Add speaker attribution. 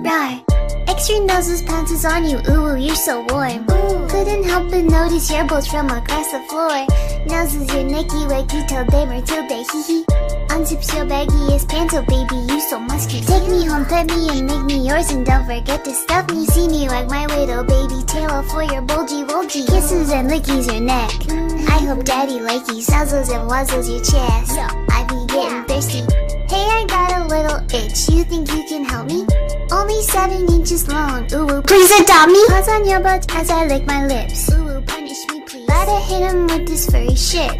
Speaker 1: rar. Extra noses pounces on you, ooh, you're so warm. Couldn't help but notice your bolts from across the floor. Noses your Nicky Wacky till day Matilda, hee hee. Unzips your baggiest pants, oh baby, you so musky. Take me home, pet me and make me yours, and don't forget to stuff me. See me wag my little baby tail for your bulgy bulgy. Kisses and lickies your neck. I hope daddy likey nuzzles and wuzzles your chest. I be getting thirsty. Hey, I got a little itch. You think you can help me? Only 7 inches long. Ooh, please adopt me. Paws on your butt as I lick my lips. Ooh, punish me please. Gotta hit him with this furry shit.